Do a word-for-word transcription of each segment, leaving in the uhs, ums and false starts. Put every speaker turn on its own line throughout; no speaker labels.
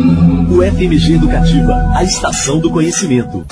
O F M G Educativa, a estação do conhecimento.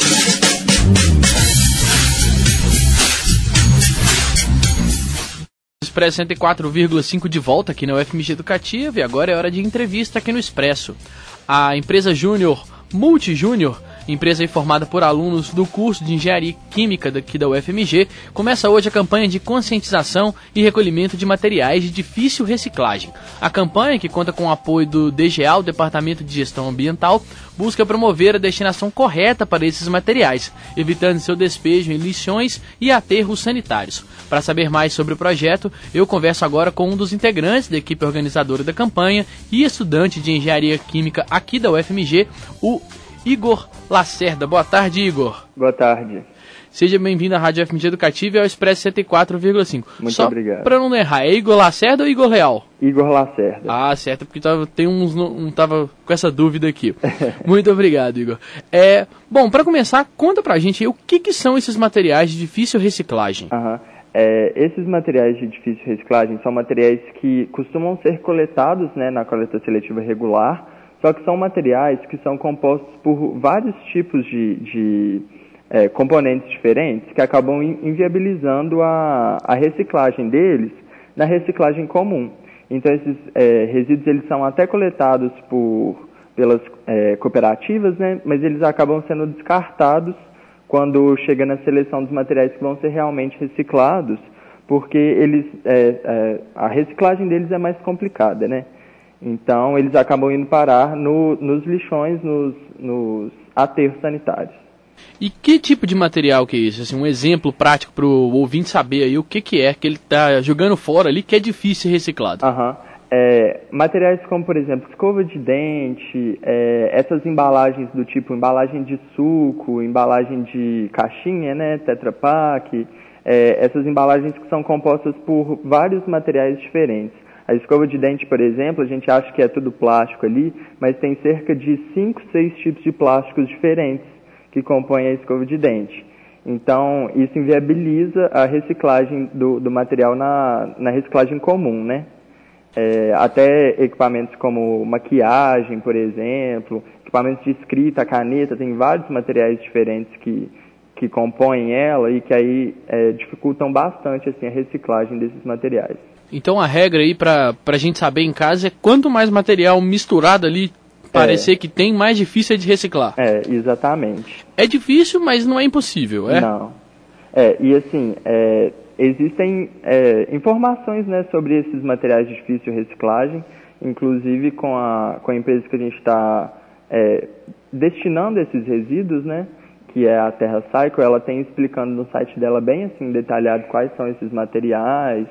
Expresso cento e quatro vírgula cinco de volta aqui na U F M G Educativa, e agora é hora de entrevista aqui no Expresso. A empresa Júnior, Multi Júnior, empresa formada por alunos do curso de Engenharia Química daqui da U F M G, começa hoje a campanha de conscientização e recolhimento de materiais de difícil reciclagem. A campanha, que conta com o apoio do D G A, o Departamento de Gestão Ambiental, busca promover a destinação correta para esses materiais, evitando seu despejo em lixões e aterros sanitários. Para saber mais sobre o projeto, eu converso agora com um dos integrantes da equipe organizadora da campanha e estudante de Engenharia Química aqui da U F M G, o Igor Lacerda. Boa tarde, Igor.
Boa tarde.
Seja bem-vindo à Rádio F M G Educativa e ao Expresso cento e quatro vírgula cinco.
Muito
Só
obrigado.
Para não errar, é Igor Lacerda ou Igor Real?
Igor Lacerda.
Ah, certo, porque tava, tem uns, não tava com essa dúvida aqui. Muito obrigado, Igor. É, bom, para começar, conta pra gente aí o que, que são esses materiais de difícil reciclagem.
Aham. É, esses materiais de difícil reciclagem são materiais que costumam ser coletados, né, na coleta seletiva regular, só que são materiais que são compostos por vários tipos de, de é, componentes diferentes que acabam inviabilizando a, a reciclagem deles na reciclagem comum. Então esses é, resíduos eles são até coletados por, pelas é, cooperativas, né, mas eles acabam sendo descartados quando chega na seleção dos materiais que vão ser realmente reciclados, porque eles, é, é, a reciclagem deles é mais complicada, né? Então, eles acabam indo parar no, nos lixões, nos, nos aterros sanitários.
E que tipo de material que é isso? Assim, um exemplo prático para o ouvinte saber aí o que, que é que ele está jogando fora ali que é difícil ser reciclado.
Aham. É, materiais como, por exemplo, escova de dente, é, essas embalagens do tipo embalagem de suco, embalagem de caixinha, né, Tetra Pak, é, essas embalagens que são compostas por vários materiais diferentes. A escova de dente, por exemplo, a gente acha que é tudo plástico ali, mas tem cerca de cinco, seis tipos de plásticos diferentes que compõem a escova de dente. Então, isso inviabiliza a reciclagem do, do material na, na reciclagem comum, né? É, até equipamentos como maquiagem, por exemplo, equipamentos de escrita, caneta, tem vários materiais diferentes que, que compõem ela e que aí é, dificultam bastante assim, a reciclagem desses materiais. Então
a regra aí para a gente saber em casa é quanto mais material misturado ali parecer é. que tem, mais difícil é de reciclar. É, exatamente. É difícil, mas não é impossível, é? Não. É, e assim, é, existem é, informações, né, sobre esses materiais de difícil reciclagem, inclusive com a, com a empresa que a gente está é, destinando esses resíduos, né, que é a TerraCycle. Ela tem explicando no site dela bem assim, detalhado quais são esses materiais.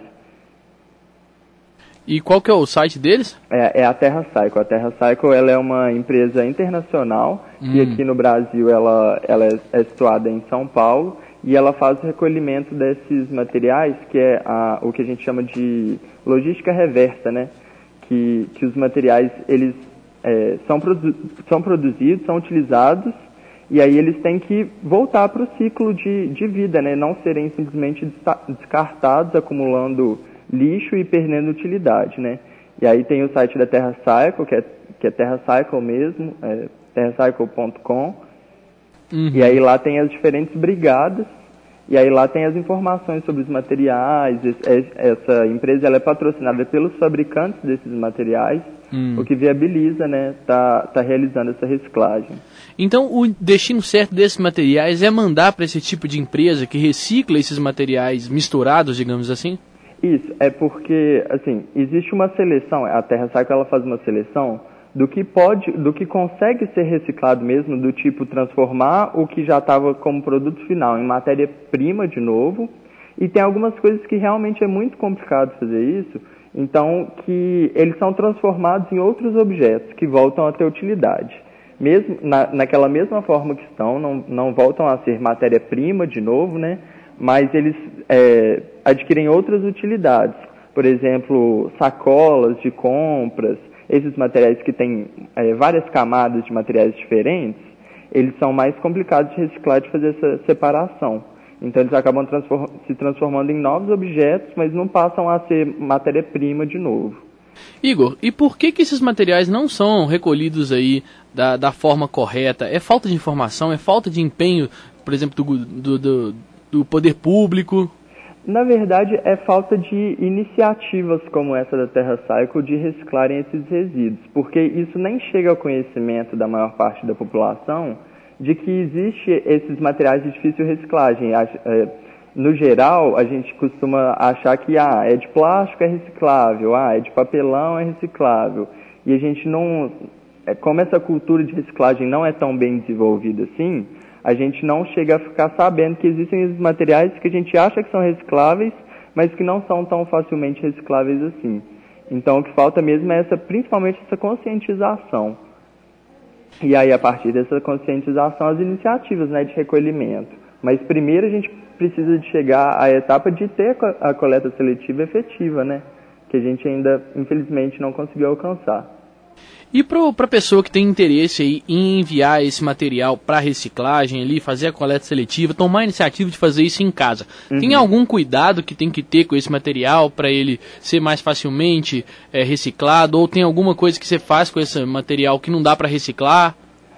E qual que é o site deles? É, é a TerraCycle. A TerraCycle ela é uma empresa internacional hum. e aqui no Brasil ela, ela é, é situada em São Paulo. E ela faz o recolhimento desses materiais, que é a, o que a gente chama de logística reversa, né? Que, que os materiais, eles é, são, produ são produzidos, são utilizados, e aí eles têm que voltar para o ciclo de, de vida, né? Não serem simplesmente descartados, acumulando lixo e perdendo utilidade, né? E aí tem o site da TerraCycle, que é, que é TerraCycle mesmo, é terracycle ponto com. Uhum. E aí lá tem as diferentes brigadas, e aí lá tem as informações sobre os materiais. Essa empresa ela é patrocinada pelos fabricantes desses materiais, uhum. o que viabiliza, né, tá, tá realizando essa reciclagem. Então o destino certo desses materiais é mandar para esse tipo de empresa que recicla esses materiais misturados, digamos assim? Isso, é porque, assim, existe uma seleção, a TerraCycle ela faz uma seleção do que pode, do que consegue ser reciclado mesmo, do tipo transformar o que já estava como produto final em matéria-prima de novo, e tem algumas coisas que realmente é muito complicado fazer isso, então que eles são transformados em outros objetos que voltam a ter utilidade. Mesmo na, naquela mesma forma que estão, não, não voltam a ser matéria-prima de novo, né? Mas eles é, adquirem outras utilidades, por exemplo, sacolas de compras. Esses materiais que têm é, várias camadas de materiais diferentes, eles são mais complicados de reciclar, de fazer essa separação. Então eles acabam transform- se transformando em novos objetos, mas não passam a ser matéria-prima de novo.
Igor, e por que que esses materiais não são recolhidos aí da, da forma correta? É falta de informação, é falta de empenho, por exemplo, do, do, do, do poder público?
Na verdade, é falta de iniciativas como essa da TerraCycle de reciclarem esses resíduos, porque isso nem chega ao conhecimento da maior parte da população de que existe esses materiais de difícil reciclagem. No geral, a gente costuma achar que ah, é de plástico, é reciclável, ah, é de papelão, é reciclável. E a gente não... Como essa cultura de reciclagem não é tão bem desenvolvida assim, a gente não chega a ficar sabendo que existem esses materiais que a gente acha que são recicláveis, mas que não são tão facilmente recicláveis assim. Então, o que falta mesmo é essa, principalmente essa conscientização. E aí, a partir dessa conscientização, as iniciativas, né, de recolhimento. Mas primeiro a gente precisa de chegar à etapa de ter a coleta seletiva efetiva, né? Que a gente ainda, infelizmente, não conseguiu alcançar.
E para a pessoa que tem interesse aí em enviar esse material para reciclagem, ali, fazer a coleta seletiva, tomar a iniciativa de fazer isso em casa, uhum. Tem algum cuidado que tem que ter com esse material para ele ser mais facilmente é, reciclado? Ou tem alguma coisa que você faz com esse material que não dá para reciclar?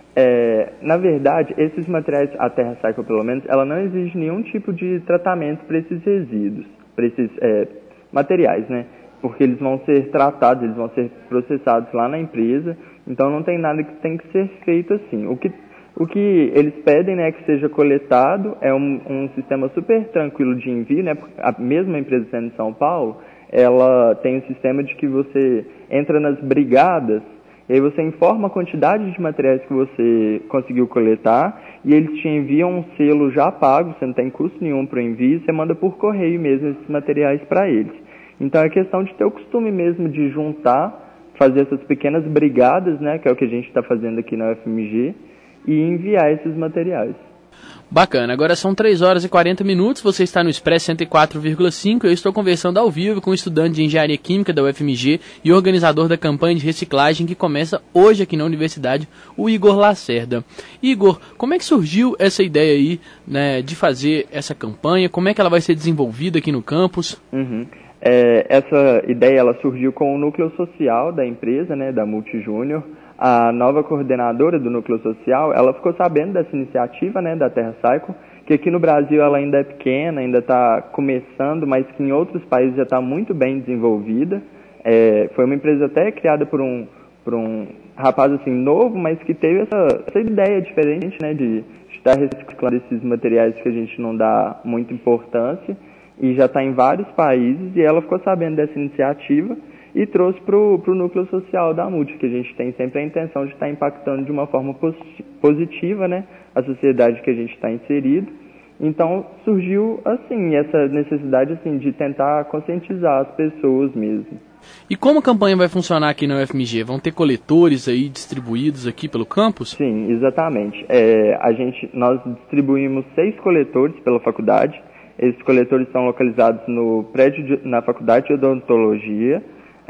É, na verdade, esses materiais, a TerraCycle pelo menos, ela não exige nenhum tipo de tratamento para esses resíduos, para esses é, materiais, né? Porque eles vão ser tratados, eles vão ser processados lá na empresa, então não tem nada que tem que ser feito assim. O que, o que eles pedem, né, que seja coletado é um, um sistema super tranquilo de envio, né? A mesma empresa sendo em São Paulo, ela tem um sistema de que você entra nas brigadas, e aí você informa a quantidade de materiais que você conseguiu coletar e eles te enviam um selo já pago, você não tem custo nenhum para o envio, você manda por correio mesmo esses materiais para eles. Então é questão de ter o costume mesmo de juntar, fazer essas pequenas brigadas, né, que é o que a gente está fazendo aqui na U F M G, e enviar esses materiais.
Bacana, agora são três horas e quarenta minutos, você está no Expresso cento e quatro vírgula cinco, eu estou conversando ao vivo com o estudante de Engenharia Química da U F M G e organizador da campanha de reciclagem que começa hoje aqui na Universidade, o Igor Lacerda. Igor, como é que surgiu essa ideia aí, né, de fazer essa campanha, como é que ela vai ser desenvolvida aqui no campus?
Uhum. É, essa ideia ela surgiu com o núcleo social da empresa, né, da Multijúnior. A nova coordenadora do núcleo social, ela ficou sabendo dessa iniciativa, né, da TerraCycle, que aqui no Brasil ela ainda é pequena, ainda está começando, mas que em outros países já está muito bem desenvolvida. É, foi uma empresa até criada por um, por um rapaz assim novo, mas que teve essa, essa ideia diferente, né, de estar reciclando esses materiais que a gente não dá muita importância, e já está em vários países, e ela ficou sabendo dessa iniciativa e trouxe para o núcleo social da Multi, que a gente tem sempre a intenção de estar impactando de uma forma positiva, né, a sociedade que a gente está inserido. Então surgiu assim essa necessidade assim de tentar conscientizar as pessoas mesmo.
E como a campanha vai funcionar aqui na U F M G? Vão ter coletores aí distribuídos aqui pelo campus?
Sim, exatamente. É, a gente, nós distribuímos seis coletores pela faculdade. Esses coletores estão localizados no prédio de, na Faculdade de Odontologia,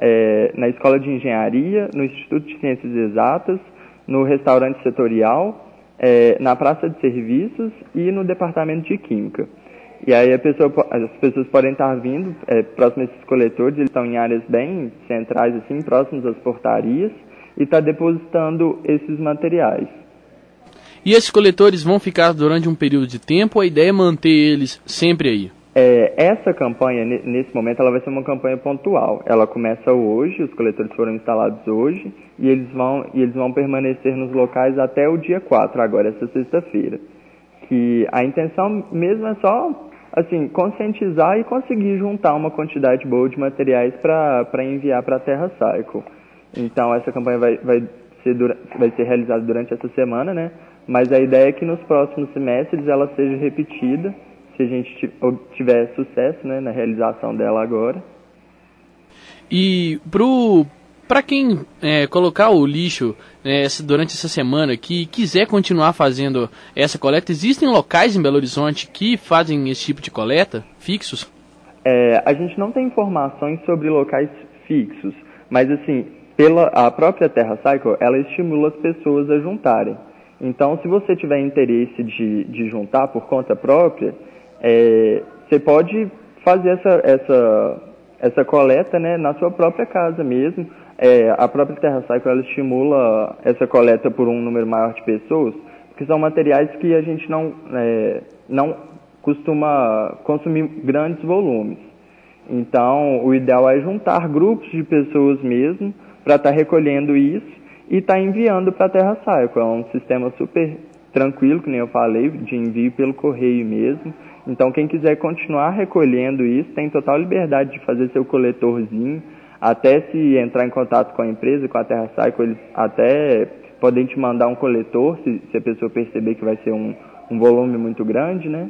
é, na Escola de Engenharia, no Instituto de Ciências Exatas, no restaurante setorial, é, na Praça de Serviços e no Departamento de Química. E aí a pessoa, as pessoas podem estar vindo é, próximos a esses coletores, eles estão em áreas bem centrais, assim, próximos às portarias, e está depositando esses materiais.
E esses coletores vão ficar durante um período de tempo, ou a ideia é manter eles sempre aí?
É, essa campanha, nesse momento, ela vai ser uma campanha pontual. Ela começa hoje, os coletores foram instalados hoje, e eles vão, e eles vão permanecer nos locais até o dia quatro, agora, essa sexta-feira. Que a intenção mesmo é só, assim, conscientizar e conseguir juntar uma quantidade boa de materiais para enviar para a TerraCycle. Então, essa campanha vai, vai, ser, vai ser realizada durante essa semana, né? Mas a ideia é que nos próximos semestres ela seja repetida, se a gente tiver sucesso, né, na realização dela agora.
E para quem é, colocar o lixo é, durante essa semana que quiser continuar fazendo essa coleta, existem locais em Belo Horizonte que fazem esse tipo de coleta, fixos?
É, a gente não tem informações sobre locais fixos, mas assim, pela a própria TerraCycle, ela estimula as pessoas a juntarem. Então, se você tiver interesse de, de juntar por conta própria, é, você pode fazer essa, essa, essa coleta, né, na sua própria casa mesmo. É, a própria TerraCycle, ela estimula essa coleta por um número maior de pessoas, porque são materiais que a gente não, é, não costuma consumir grandes volumes. Então, o ideal é juntar grupos de pessoas mesmo para estar tá recolhendo isso e estar tá enviando para a TerraCycle. É um sistema super tranquilo, que nem eu falei, de envio pelo correio mesmo. Então, quem quiser continuar recolhendo isso, tem total liberdade de fazer seu coletorzinho. Até se entrar em contato com a empresa, com a TerraCycle, eles até podem te mandar um coletor, se, se a pessoa perceber que vai ser um, um volume muito grande, né?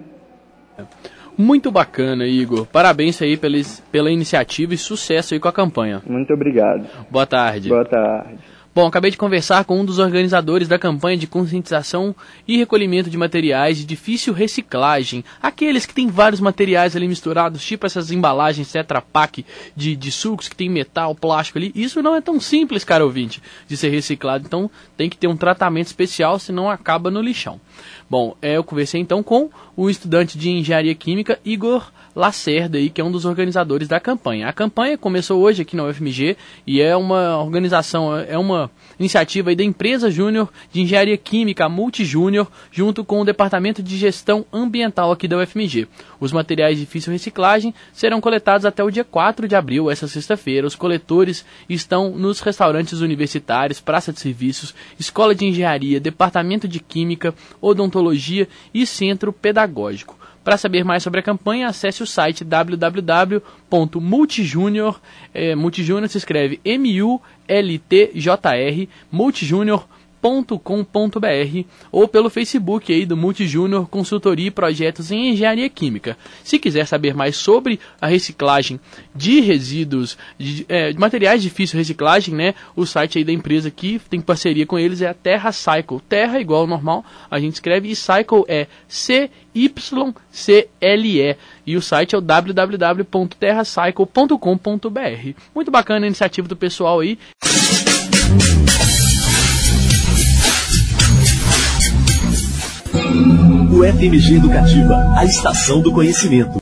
Muito bacana, Igor. Parabéns aí pela, pela iniciativa e sucesso aí com a campanha.
Muito obrigado.
Boa tarde.
Boa tarde.
Bom, acabei de conversar com um dos organizadores da campanha de conscientização e recolhimento de materiais de difícil reciclagem. Aqueles que têm vários materiais ali misturados, tipo essas embalagens Tetra Pak de, de sucos que tem metal, plástico ali. Isso não é tão simples, cara ouvinte, de ser reciclado. Então tem que ter um tratamento especial, senão acaba no lixão. Bom, é, eu conversei então com o estudante de Engenharia Química, Igor Lacerda, aí, que é um dos organizadores da campanha. A campanha começou hoje aqui na U F M G e é uma organização, é uma iniciativa aí da empresa júnior de Engenharia Química, a Multijúnior, junto com o Departamento de Gestão Ambiental aqui da U F M G. Os materiais de difícil reciclagem serão coletados até o dia quatro de abril, essa sexta-feira. Os coletores estão nos restaurantes universitários, praça de serviços, escola de engenharia, departamento de química, odontologia e centro pedagógico. Para saber mais sobre a campanha, acesse o site w w w ponto multijunior, é, Multijunior se escreve M U L T J R, multijunior ponto com ponto b r, ou pelo Facebook aí do Multijúnior Consultoria e Projetos em Engenharia Química. Se quiser saber mais sobre a reciclagem de resíduos, de, é, de materiais de difícil reciclagem, né, o site aí da empresa que tem parceria com eles é a TerraCycle. Terra igual ao normal, a gente escreve, e Cycle é C Y C L E. E o site é o w w w ponto terracycle ponto com ponto b r. Muito bacana a iniciativa do pessoal aí.
U F M G Educativa, a estação do conhecimento.